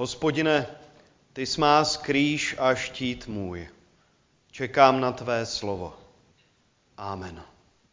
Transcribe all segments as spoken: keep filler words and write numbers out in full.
Hospodine, ty jsi má skrýš a štít můj. Čekám na tvé slovo. Amen.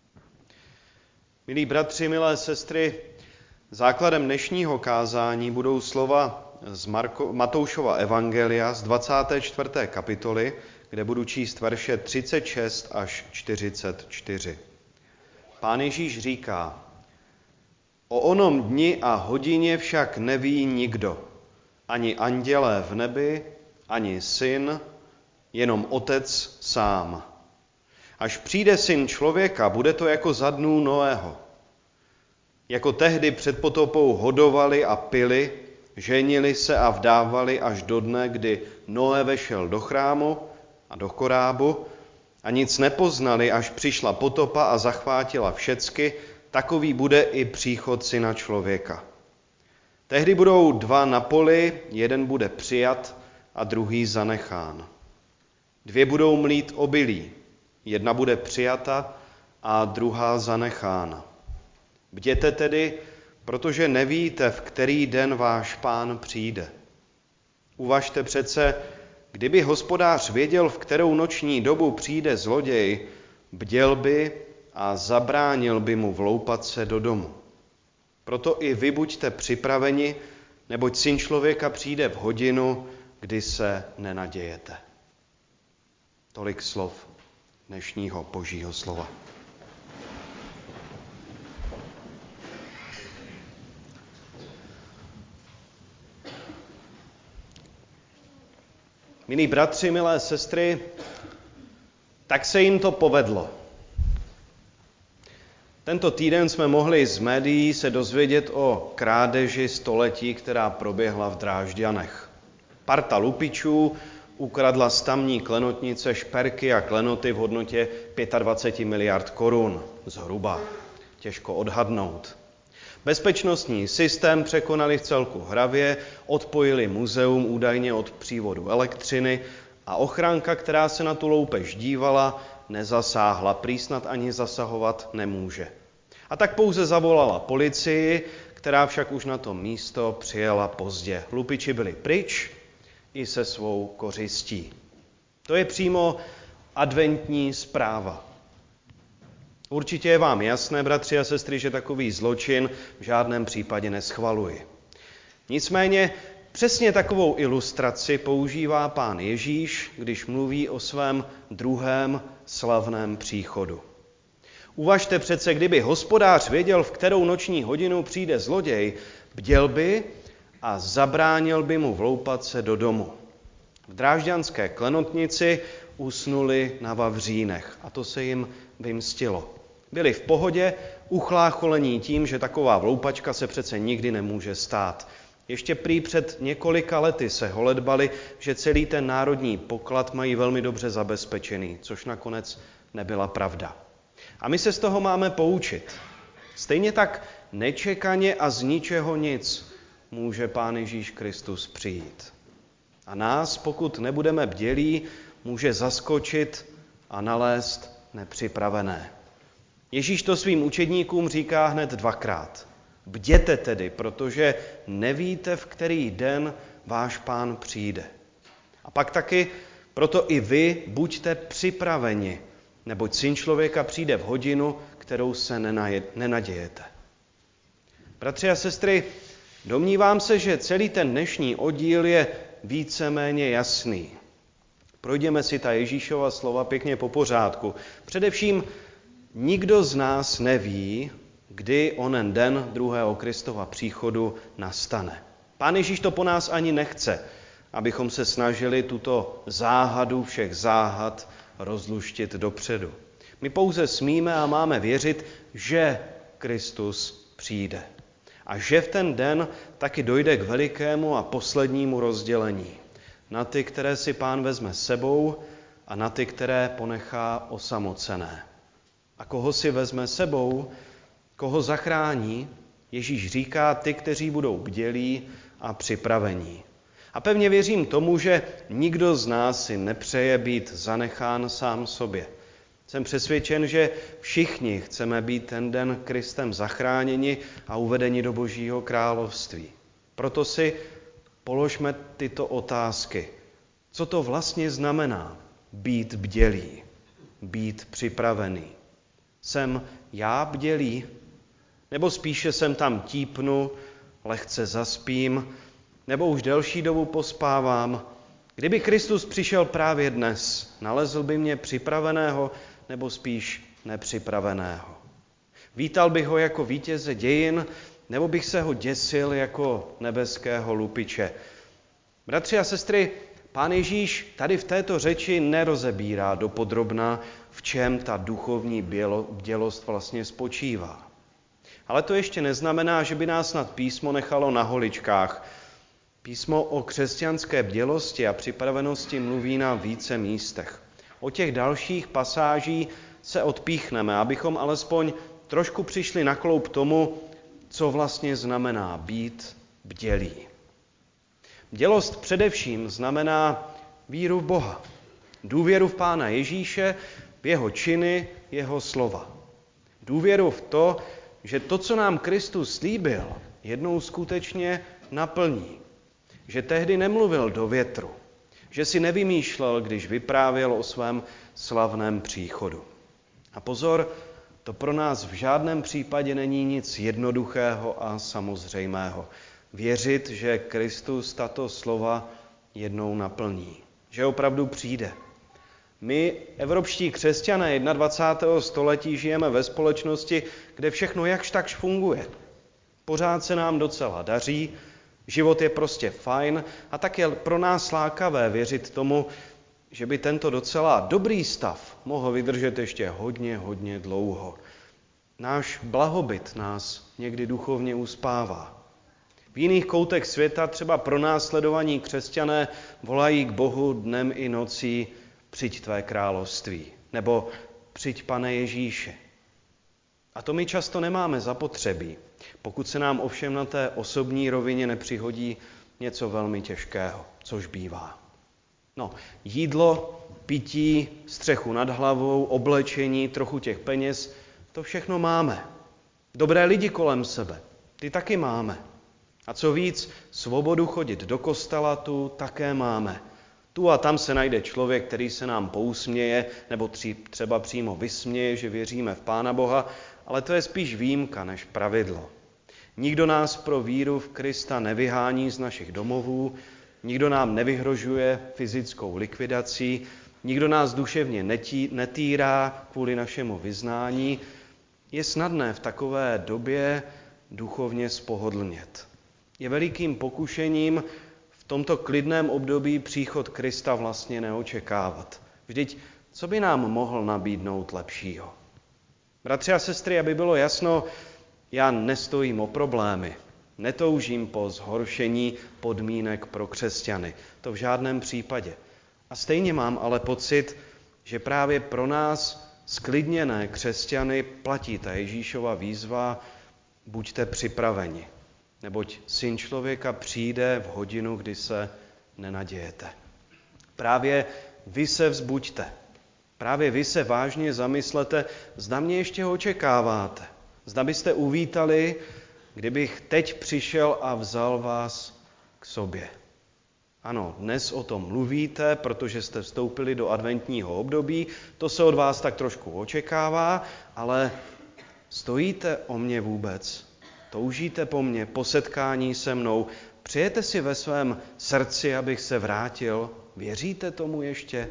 Milí bratři, milé sestry, základem dnešního kázání budou slova z Marko, Matoušova evangelia z dvacáté čtvrté kapitoly, kde budu číst verše třicet šest až čtyřicet čtyři. Pán Ježíš říká: O onom dni a hodině však neví nikdo, ani andělé v nebi, ani syn, jenom Otec sám. Až přijde Syn člověka, bude to jako za dnů Noého. Jako tehdy před potopou hodovali a pili, ženili se a vdávali až do dne, kdy Noé vešel do chrámu a do korábu a nic nepoznali, až přišla potopa a zachvátila všecky, takový bude i příchod Syna člověka. Tehdy budou dva na poli, jeden bude přijat a druhý zanechán. Dvě budou mlít obilí, jedna bude přijata a druhá zanechána. Bděte tedy, protože nevíte, v který den váš Pán přijde. Uvažte přece, kdyby hospodář věděl, v kterou noční dobu přijde zloděj, bděl by a zabránil by mu vloupat se do domu. Proto i vy buďte připraveni, neboť Syn člověka přijde v hodinu, kdy se nenadějete. Tolik slov dnešního Božího slova. Milí bratři, milé sestry, tak se jim to povedlo. Tento týden jsme mohli z médií se dozvědět o krádeži století, která proběhla v Drážďanech. Parta lupičů ukradla z tamní klenotnice šperky a klenoty v hodnotě dvacet pět miliard korun. Zhruba. Těžko odhadnout. Bezpečnostní systém překonali v celku hravě, odpojili muzeum údajně od přívodu elektřiny a ochránka, která se na tu loupež dívala, nezasáhla, prý snad ani zasahovat nemůže. A tak pouze zavolala policii, která však už na to místo přijela pozdě. Lupiči byli pryč i se svou kořistí. To je přímo adventní zpráva. Určitě je vám jasné, bratři a sestry, že takový zločin v žádném případě neschvaluji. Nicméně přesně takovou ilustraci používá Pán Ježíš, když mluví o svém druhém slavném příchodu. Uvažte přece, kdyby hospodář věděl, v kterou noční hodinu přijde zloděj, bděl by a zabránil by mu vloupat se do domu. V drážďanské klenotnici usnuli na vavřínech a to se jim vymstilo. Byli v pohodě, uchlácholení tím, že taková vloupačka se přece nikdy nemůže stát. Ještě prý před několika lety se holedbali, že celý ten národní poklad mají velmi dobře zabezpečený, což nakonec nebyla pravda. A my se z toho máme poučit. Stejně tak nečekaně a z ničeho nic může Pán Ježíš Kristus přijít. A nás, pokud nebudeme bdělí, může zaskočit a nalézt nepřipravené. Ježíš to svým učedníkům říká hned dvakrát. Bděte tedy, protože nevíte, v který den váš Pán přijde. A pak taky, proto i vy buďte připraveni, neboť Syn člověka přijde v hodinu, kterou se nenadějete. Bratři a sestry, domnívám se, že celý ten dnešní oddíl je víceméně jasný. Projdeme si ta Ježíšova slova pěkně po pořádku. Především nikdo z nás neví, kdy onen den druhého Kristova příchodu nastane. Pán Ježíš to po nás ani nechce, abychom se snažili tuto záhadu všech záhad rozluštit dopředu. My pouze smíme a máme věřit, že Kristus přijde. A že v ten den taky dojde k velikému a poslednímu rozdělení. Na ty, které si Pán vezme sebou a na ty, které ponechá osamocené. A koho si vezme sebou, koho zachrání, Ježíš říká ty, kteří budou bdělí a připravení. A pevně věřím tomu, že nikdo z nás si nepřeje být zanechán sám sobě. Jsem přesvědčen, že všichni chceme být ten den Kristem zachráněni a uvedeni do Božího království. Proto si položme tyto otázky. Co to vlastně znamená být bdělý, být připravený? Jsem já bdělý? Nebo spíše jsem tam típnu, lehce zaspím, nebo už delší dobu pospávám? Kdyby Kristus přišel právě dnes, nalezl by mě připraveného nebo spíš nepřipraveného? Vítal bych ho jako vítěze dějin, nebo bych se ho děsil jako nebeského lupiče? Bratři a sestry, Pán Ježíš tady v této řeči nerozebírá dopodrobna, v čem ta duchovní bdělost vlastně spočívá. Ale to ještě neznamená, že by nás snad písmo nechalo na holičkách. Písmo o křesťanské bdělosti a připravenosti mluví na více místech. O těch dalších pasáží se odpíchneme, abychom alespoň trošku přišli na kloub tomu, co vlastně znamená být bdělý. Bdělost především znamená víru v Boha, důvěru v Pána Ježíše, v jeho činy, jeho slova. Důvěru v to, že to, co nám Kristus slíbil, jednou skutečně naplní. Že tehdy nemluvil do větru, že si nevymýšlel, když vyprávěl o svém slavném příchodu. A pozor, to pro nás v žádném případě není nic jednoduchého a samozřejmého. Věřit, že Kristus tato slova jednou naplní, že opravdu přijde. My, evropští křesťané dvacátého prvního století, žijeme ve společnosti, kde všechno jakž takž funguje. Pořád se nám docela daří, život je prostě fajn a tak je pro nás lákavé věřit tomu, že by tento docela dobrý stav mohl vydržet ještě hodně, hodně dlouho. Náš blahobyt nás někdy duchovně uspává. V jiných koutech světa, třeba pronásledovaní křesťané, volají k Bohu dnem i nocí: přijď tvé království, nebo přijď Pane Ježíši. A to my často nemáme zapotřebí, pokud se nám ovšem na té osobní rovině nepřihodí něco velmi těžkého, což bývá. No, jídlo, pití, střechu nad hlavou, oblečení, trochu těch peněz, to všechno máme. Dobré lidi kolem sebe, ty taky máme. A co víc, svobodu chodit do kostela tu také máme. Tu a tam se najde člověk, který se nám pousměje, nebo třeba přímo vysměje, že věříme v Pána Boha, ale to je spíš výjimka než pravidlo. Nikdo nás pro víru v Krista nevyhání z našich domovů, nikdo nám nevyhrožuje fyzickou likvidací, nikdo nás duševně netí, netýrá kvůli našemu vyznání. Je snadné v takové době duchovně spohodlnět. Je velikým pokušením v tomto klidném období příchod Krista vlastně neočekávat. Vždyť co by nám mohl nabídnout lepšího? Bratři a sestry, aby bylo jasno, já nestojím o problémy, netoužím po zhoršení podmínek pro křesťany. To v žádném případě. A stejně mám ale pocit, že právě pro nás sklidněné křesťany platí ta Ježíšova výzva: buďte připraveni, neboť Syn člověka přijde v hodinu, kdy se nenadějete. Právě vy se vzbuďte. Právě vy se vážně zamyslete, zda mě ještě očekáváte. Zda byste uvítali, kdybych teď přišel a vzal vás k sobě. Ano, dnes o tom mluvíte, protože jste vstoupili do adventního období, to se od vás tak trošku očekává, ale stojíte o mě vůbec? Toužíte po mně, po setkání se mnou? Přejete si ve svém srdci, abych se vrátil? Věříte tomu ještě?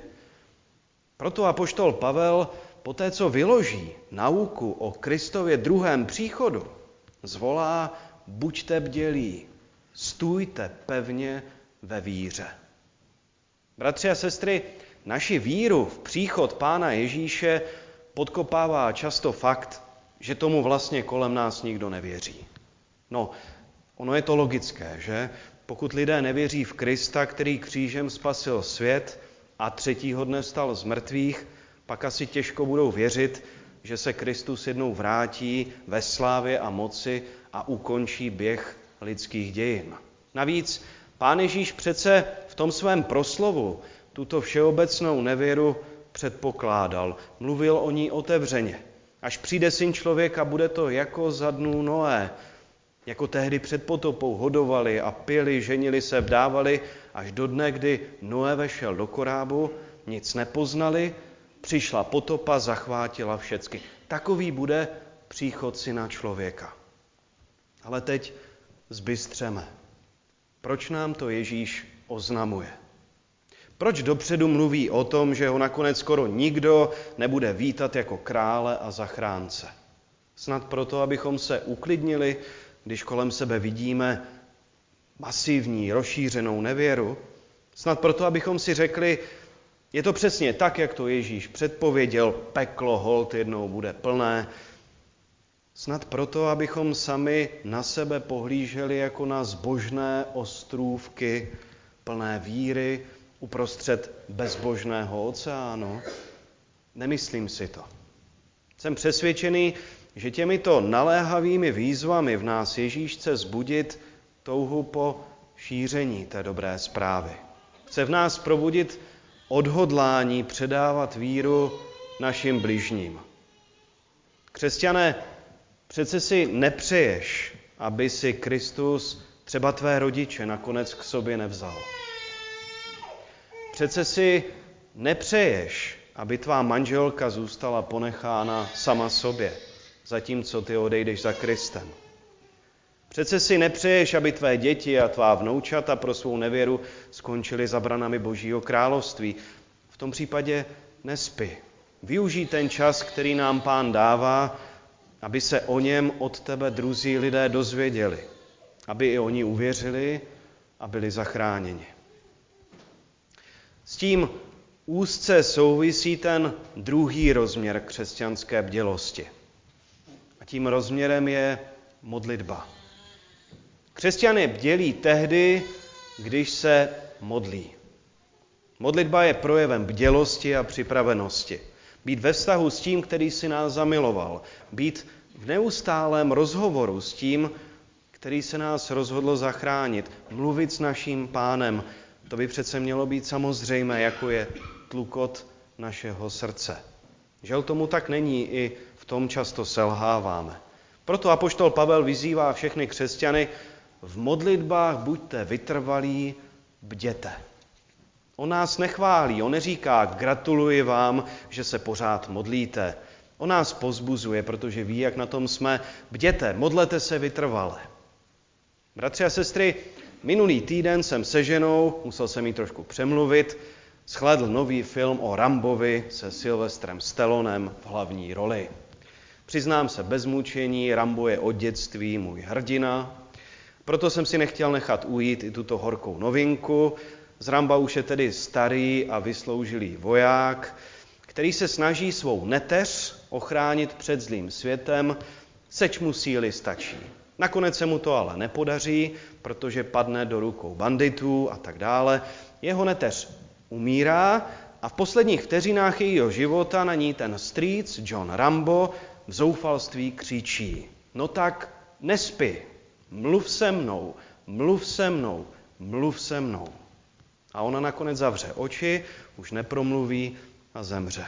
Proto apoštol Pavel, poté co vyloží nauku o Kristově druhém příchodu, zvolá: buďte bdělí, stůjte pevně ve víře. Bratři a sestry, naši víru v příchod Pána Ježíše podkopává často fakt, že tomu vlastně kolem nás nikdo nevěří. No, ono je to logické, že? Pokud lidé nevěří v Krista, který křížem spasil svět a třetího dne vstal z mrtvých, pak asi těžko budou věřit, že se Kristus jednou vrátí ve slávě a moci a ukončí běh lidských dějin. Navíc Pán Ježíš přece v tom svém proslovu tuto všeobecnou nevěru předpokládal. Mluvil o ní otevřeně. Až přijde Syn člověka, bude to jako za dnů Noé. Jako tehdy před potopou hodovali a pili, ženili se, vdávali, až do dne, kdy Noé vešel do korábu, nic nepoznali, přišla potopa, zachvátila všecky. Takový bude příchod Syna člověka. Ale teď zbystřeme. Proč nám to Ježíš oznamuje? Proč dopředu mluví o tom, že ho nakonec skoro nikdo nebude vítat jako krále a zachránce? Snad proto, abychom se uklidnili, když kolem sebe vidíme masivní, rozšířenou nevěru. Snad proto, abychom si řekli, je to přesně tak, jak to Ježíš předpověděl, peklo holt jednou bude plné. Snad proto, abychom sami na sebe pohlíželi jako na zbožné ostrůvky plné víry uprostřed bezbožného oceánu. Nemyslím si to. Jsem přesvědčený, že těmito naléhavými výzvami v nás Ježíš chce vzbudit touhu po šíření té dobré zprávy. Chce v nás probudit odhodlání předávat víru našim bližním. Křesťané, přece si nepřeješ, aby si Kristus třeba tvé rodiče nakonec k sobě nevzal. Přece si nepřeješ, aby tvá manželka zůstala ponechána sama sobě, zatímco ty odejdeš za Kristem. Přece si nepřeješ, aby tvé děti a tvá vnoučata pro svou nevěru skončily za branami Božího království. V tom případě nespí. Využij ten čas, který nám Pán dává, aby se o něm od tebe druzí lidé dozvěděli, aby i oni uvěřili a byli zachráněni. S tím úzce souvisí ten druhý rozměr křesťanské bdělosti. A tím rozměrem je modlitba. Křesťan je bdělý tehdy, když se modlí. Modlitba je projevem bdělosti a připravenosti. Být ve vztahu s tím, který si nás zamiloval. Být v neustálém rozhovoru s tím, který se nás rozhodl zachránit. Mluvit s naším Pánem. To by přece mělo být samozřejmé, jako je tlukot našeho srdce. Žel tomu tak není, i v tom často selháváme. Proto apoštol Pavel vyzývá všechny křesťany, v modlitbách buďte vytrvalí, bděte. On nás nechválí, on neříká, gratuluji vám, že se pořád modlíte. On nás pozbuzuje, protože ví, jak na tom jsme. Bděte, modlete se vytrvale. Bratři a sestry, minulý týden jsem se ženou, musel jsem jí trošku přemluvit, shlédl nový film o Rambovi se Sylvestrem Stallonem v hlavní roli. Přiznám se bez mučení, Rambo je od dětství můj hrdina, proto jsem si nechtěl nechat ujít i tuto horkou novinku. Z Ramba už je tedy starý a vysloužilý voják, který se snaží svou neteř ochránit před zlým světem, seč mu síly stačí. Nakonec se mu to ale nepodaří, protože padne do rukou banditů a tak dále. Jeho neteř umírá a v posledních vteřinách jejího života na ní ten strýc John Rambo v zoufalství křičí. No tak nespí, mluv se mnou, mluv se mnou, mluv se mnou. A ona nakonec zavře oči, už nepromluví a zemře.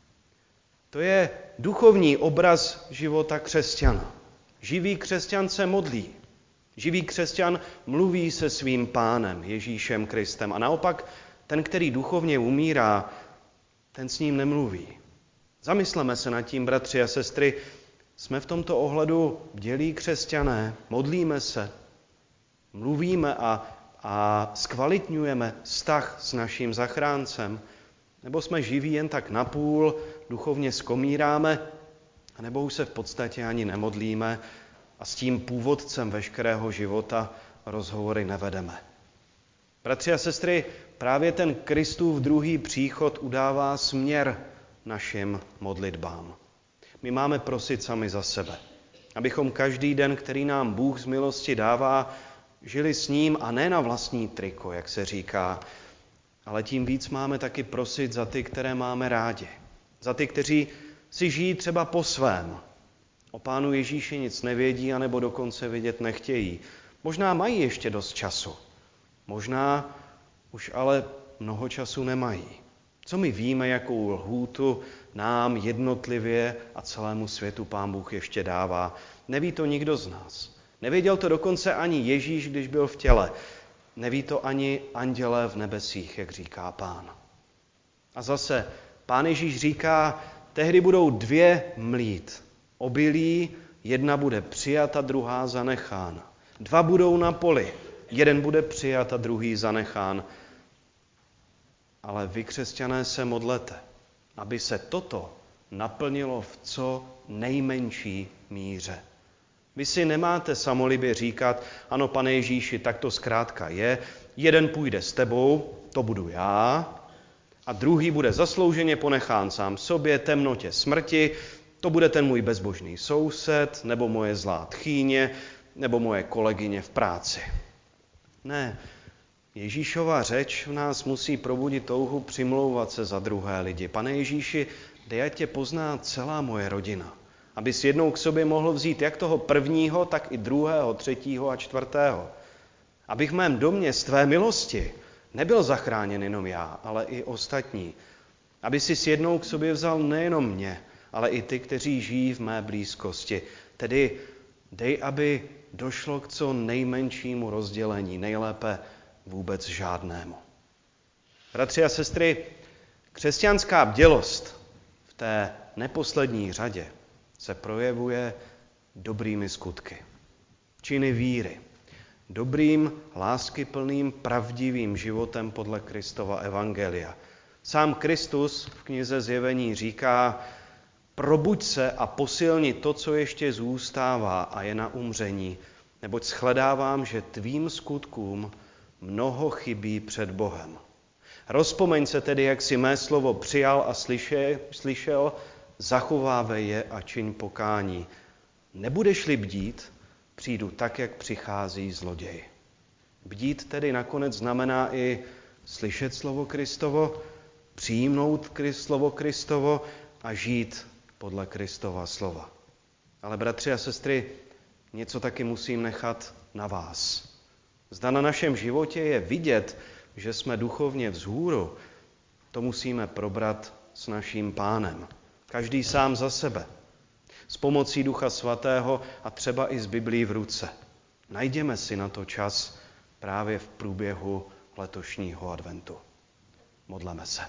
To je duchovní obraz života křesťana. Živý křesťan se modlí. Živý křesťan mluví se svým Pánem, Ježíšem Kristem. A naopak ten, který duchovně umírá, ten s ním nemluví. Zamysleme se nad tím, bratři a sestry, jsme v tomto ohledu bdělí křesťané, modlíme se, mluvíme a, a zkvalitňujeme vztah s naším zachráncem, nebo jsme živí jen tak napůl, duchovně skomíráme, nebo už se v podstatě ani nemodlíme a s tím původcem veškerého života rozhovory nevedeme. Bratři a sestry, právě ten Kristův druhý příchod udává směr našim modlitbám. My máme prosit sami za sebe, abychom každý den, který nám Bůh z milosti dává, žili s ním a ne na vlastní triko, jak se říká, ale tím víc máme taky prosit za ty, které máme rádi. Za ty, kteří si žijí třeba po svém. O Pánu Ježíši nic nevědí, anebo dokonce vidět nechtějí. Možná mají ještě dost času. Možná už ale mnoho času nemají. Co my víme, jakou lhůtu nám jednotlivě a celému světu Pán Bůh ještě dává? Neví to nikdo z nás. Nevěděl to dokonce ani Ježíš, když byl v těle. Neví to ani andělé v nebesích, jak říká Pán. A zase Pán Ježíš říká, tehdy budou dvě mlít. Obilí, jedna bude přijata, druhá zanechána. Dva budou na poli, jeden bude přijat a druhý zanechán. Ale vy, křesťané, se modlete, aby se toto naplnilo v co nejmenší míře. Vy si nemáte samolibě říkat, ano, Pane Ježíši, tak to zkrátka je, jeden půjde s tebou, to budu já, a druhý bude zaslouženě ponechán sám sobě, temnotě smrti, to bude ten můj bezbožný soused, nebo moje zlá tchýně, nebo moje kolegyně v práci. Ne, Ježíšova řeč v nás musí probudit touhu přimlouvat se za druhé lidi. Pane Ježíši, dej, ať tě pozná celá moje rodina, abys jednou k sobě mohl vzít jak toho prvního, tak i druhého, třetího a čtvrtého. Abych v mém domě z tvé milosti nebyl zachráněn jenom já, ale i ostatní. Aby si jednou k sobě vzal nejenom mě, ale i ty, kteří žijí v mé blízkosti. Tedy dej, aby došlo k co nejmenšímu rozdělení, nejlépe vůbec žádnému. Bratři a sestry, křesťanská bdělost v té neposlední řadě se projevuje dobrými skutky. Činy víry. Dobrým, láskyplným, pravdivým životem podle Kristova evangelia. Sám Kristus v knize Zjevení říká, probuď se a posilni to, co ještě zůstává a je na umření, neboť shledávám, že tvým skutkům mnoho chybí před Bohem. Rozpomeň se tedy, jak si mé slovo přijal a slyšel, zachovávej je a čiň pokání. Nebudeš-li bdít, přijdu tak, jak přichází zloděj. Bdít tedy nakonec znamená i slyšet slovo Kristovo, přijmout slovo Kristovo a žít podle Kristova slova. Ale bratři a sestry, něco taky musím nechat na vás. Zda na našem životě je vidět, že jsme duchovně vzhůru, to musíme probrat s naším Pánem. Každý sám za sebe. S pomocí Ducha Svatého a třeba i s Biblií v ruce. Najděme si na to čas právě v průběhu letošního adventu. Modleme se.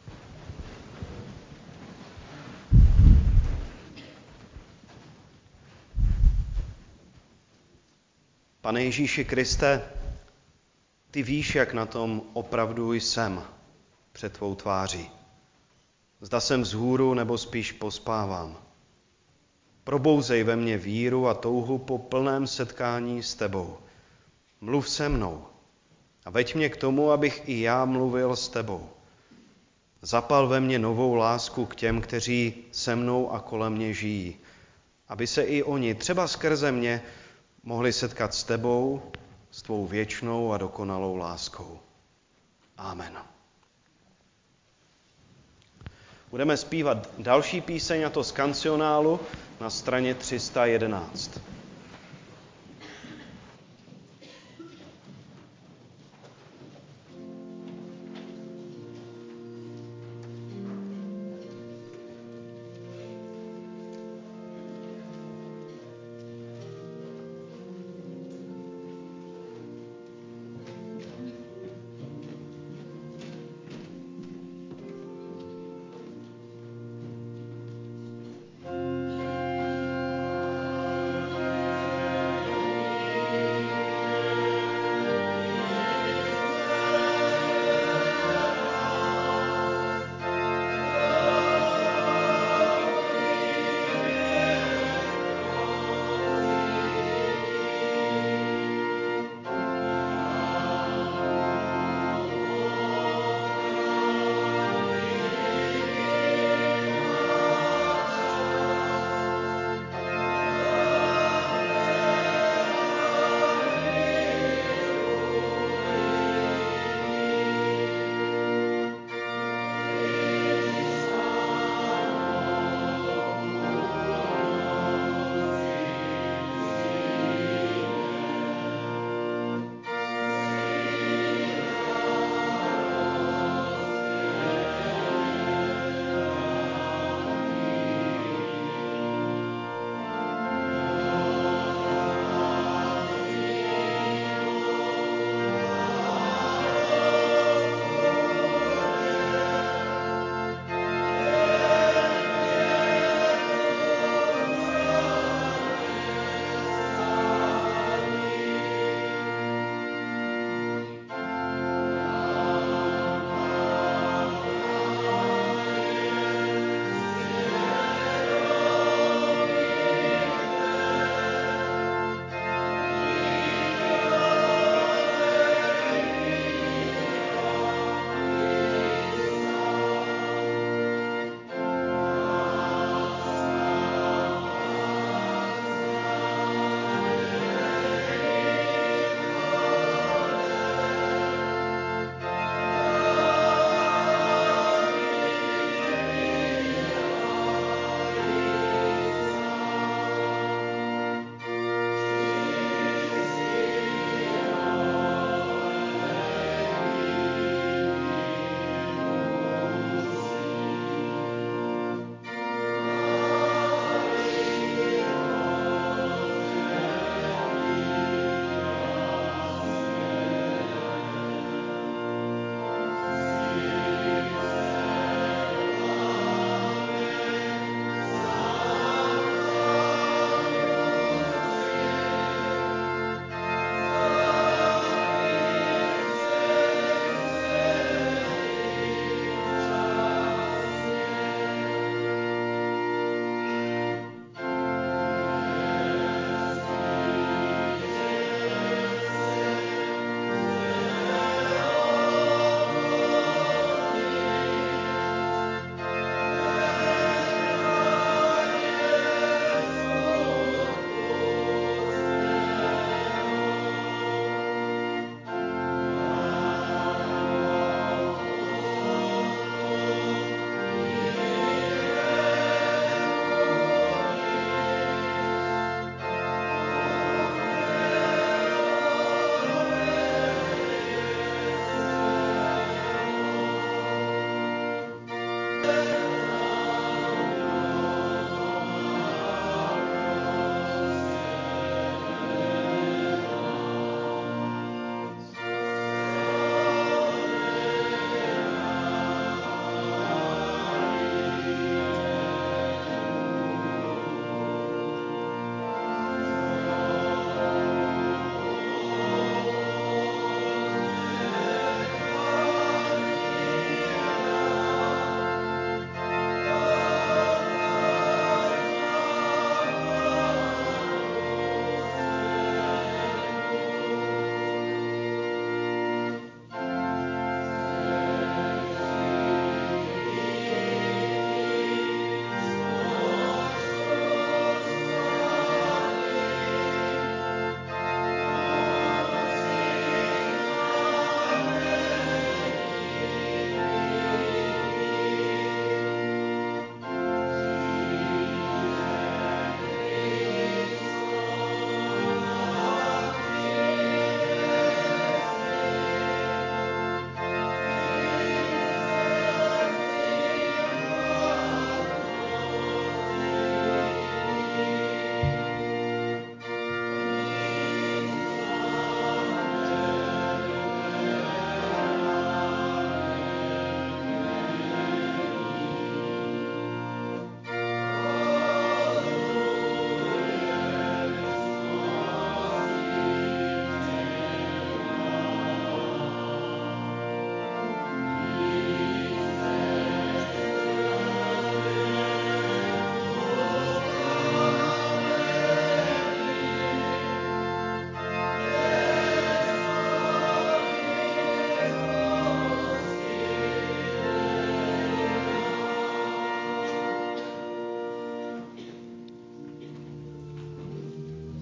Pane Ježíši Kriste, ty víš, jak na tom opravdu jsem před tvou tváří. Zda jsem vzhůru nebo spíš pospávám. Probouzej ve mně víru a touhu po plném setkání s tebou. Mluv se mnou a veď mě k tomu, abych i já mluvil s tebou. Zapal ve mně novou lásku k těm, kteří se mnou a kolem mě žijí, aby se i oni, třeba skrze mě, mohli setkat s tebou, s tvou věčnou a dokonalou láskou. Amen. Budeme zpívat další píseň, a to z kancionálu na straně tři sta jedenáct.